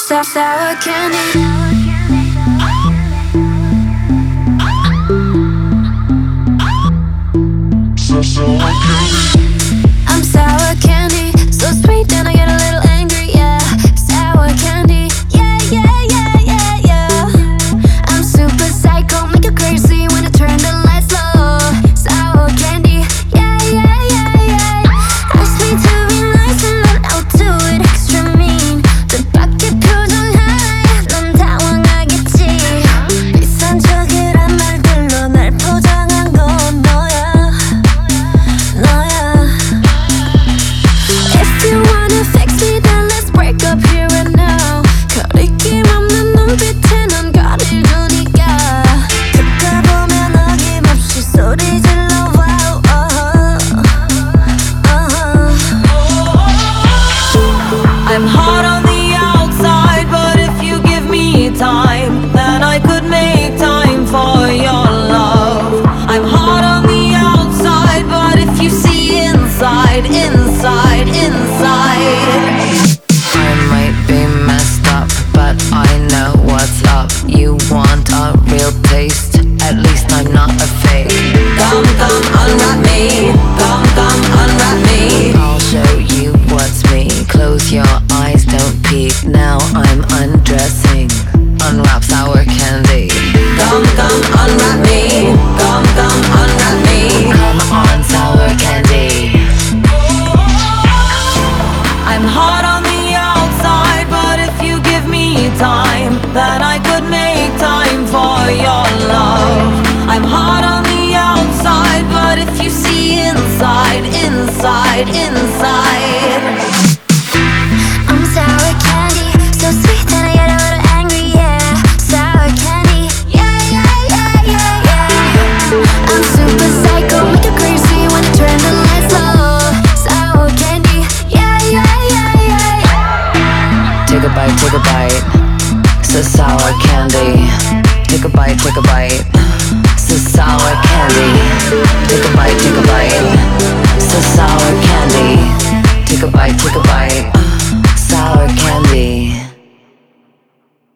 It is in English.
Sour candy. I'm sour candy, so sweet then I get a little angry, yeah. Sour candy, yeah, yeah, yeah, yeah, yeah. I'm super psycho, make you crazy when I turn the lights low. Sour candy, yeah, yeah, yeah, yeah. Ask me to be nice and then I'll do it extra mean. 뜻밖의 표정하에 넌 당황하겠지. 비싼 척이란 말들로 날 포장한 건 너야. If you wanna fix me, then let's break up here and now. 거리낌 없는 눈빛에 넌 거리를 두니까. 듣다 보면 어김없이 소리 질러. Wow, I'm hot on the outside, but if you give me time, then I could make time for your love. I'm hot on the outside, but if you see inside, inside, inside. I might be messed up, but I know what's up. You want a real taste? At least I'm not a fake. Come, come, unwrap me. Come, come, unwrap me. I'll show you what's me. Close your eyes, don't peek. Now I'm undressing. Unwrap sour candy. Come, come, unwrap me. Come, come, unwrap me. Come on, sour candy. I'm hot on the outside, but if you give me time, then I could make time for your love. I'm hot on the outside, but if you see inside, inside, inside. I'm sour candy, so sweet that I get a little angry, yeah. Sour candy, yeah, yeah, yeah, yeah, yeah. I'm super psycho, make you crazy when I turn the lights low. Sour candy, yeah, yeah, yeah, yeah, yeah. Take a bite, take a bite. So sour candy. Take a bite, take a bite. So sour candy.